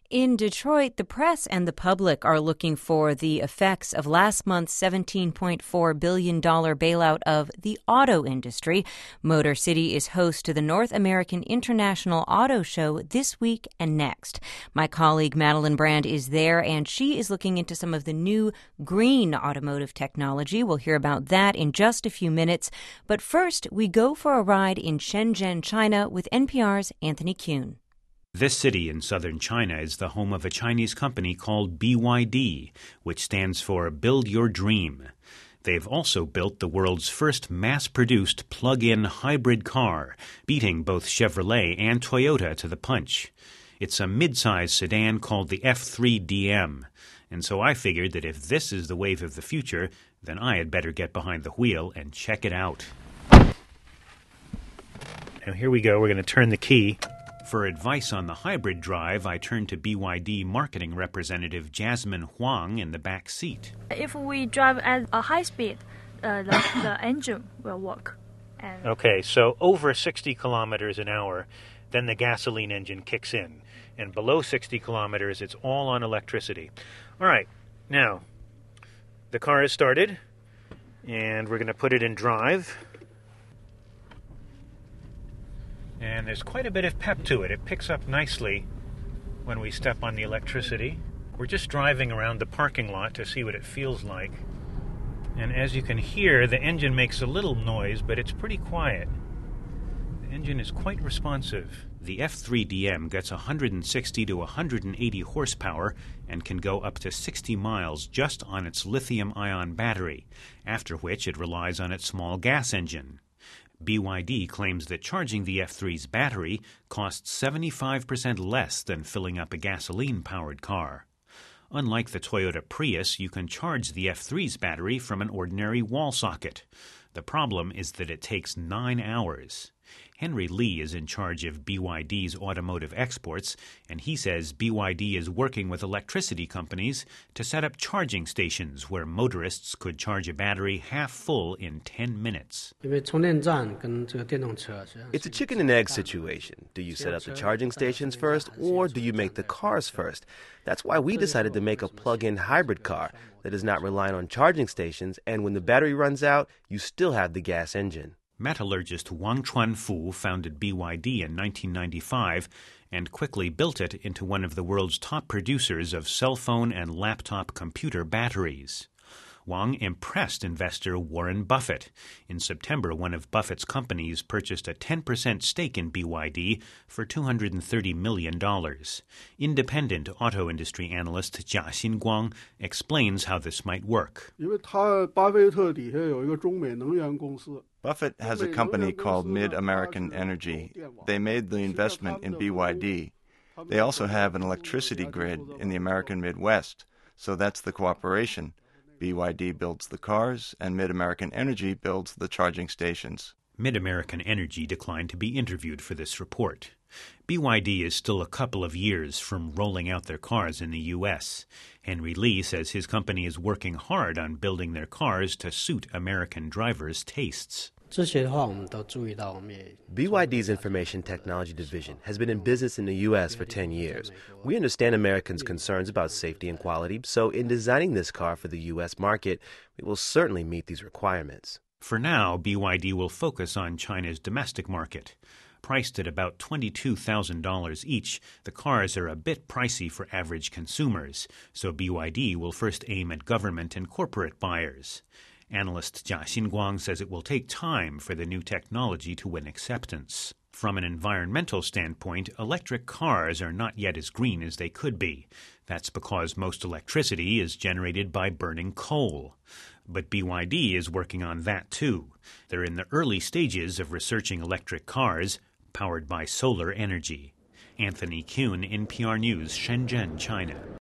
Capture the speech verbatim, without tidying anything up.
In Detroit, the press and the public are looking for the effects of last month's seventeen point four billion dollars bailout of the auto industry. Motor City is host to the North American International Auto Show this week and next. My colleague Madeline Brand is there, and she is looking into some of the new green automotive technology. We'll hear about that in just a few minutes. But first, we go for a ride in Shenzhen, China, with N P R's Anthony Kuhn. This city in southern China is the home of a Chinese company called B Y D, which stands for Build Your Dream. They've also built the world's first mass-produced plug-in hybrid car, beating both Chevrolet and Toyota to the punch. It's a mid-size sedan called the F three D M, and so I figured that if this is the wave of the future, then I had better get behind the wheel and check it out. Now here we go, we're going to turn the key. For advice on the hybrid drive, I turned to B Y D marketing representative Jasmine Huang in the back seat. If we drive at a high speed, uh, the, the engine will work. And okay, so over sixty kilometers an hour, then the gasoline engine kicks in. And below sixty kilometers, it's all on electricity. All right, now, the car is started, and we're going to put it in drive. And there's quite a bit of pep to it. It picks up nicely when we step on the electricity. We're just driving around the parking lot to see what it feels like. And as you can hear, the engine makes a little noise, but it's pretty quiet. The engine is quite responsive. The F three D M gets one hundred sixty to one hundred eighty horsepower and can go up to sixty miles just on its lithium-ion battery, after which it relies on its small gas engine. B Y D claims that charging the F three's battery costs seventy-five percent less than filling up a gasoline-powered car. Unlike the Toyota Prius, you can charge the F three's battery from an ordinary wall socket. The problem is that it takes nine hours. Henry Lee is in charge of B Y D's automotive exports, and he says B Y D is working with electricity companies to set up charging stations where motorists could charge a battery half full in ten minutes. It's a chicken and egg situation. Do you set up the charging stations first, or do you make the cars first? That's why we decided to make a plug-in hybrid car that is not reliant on charging stations, and when the battery runs out, you still have the gas engine. Metallurgist Wang Chuanfu founded B Y D in nineteen ninety-five and quickly built it into one of the world's top producers of cell phone and laptop computer batteries. Wang impressed investor Warren Buffett. In September, one of Buffett's companies purchased a ten percent stake in B Y D for two hundred thirty million dollars. Independent auto industry analyst Jia Xinguang explains how this might work. Buffett has a company called Mid-American Energy. They made the investment in B Y D. They also have an electricity grid in the American Midwest, so that's the cooperation. B Y D builds the cars, and Mid-American Energy builds the charging stations. Mid-American Energy declined to be interviewed for this report. B Y D is still a couple of years from rolling out their cars in the U S. Henry Lee says his company is working hard on building their cars to suit American drivers' tastes. B Y D's Information Technology Division has been in business in the U S for ten years. We understand Americans' concerns about safety and quality, so in designing this car for the U S market, we will certainly meet these requirements. For now, B Y D will focus on China's domestic market. Priced at about twenty-two thousand dollars each, the cars are a bit pricey for average consumers, so B Y D will first aim at government and corporate buyers. Analyst Jia Xinguang says it will take time for the new technology to win acceptance. From an environmental standpoint, electric cars are not yet as green as they could be. That's because most electricity is generated by burning coal. But B Y D is working on that too. They're in the early stages of researching electric cars powered by solar energy. Anthony Kuhn, N P R News, Shenzhen, China.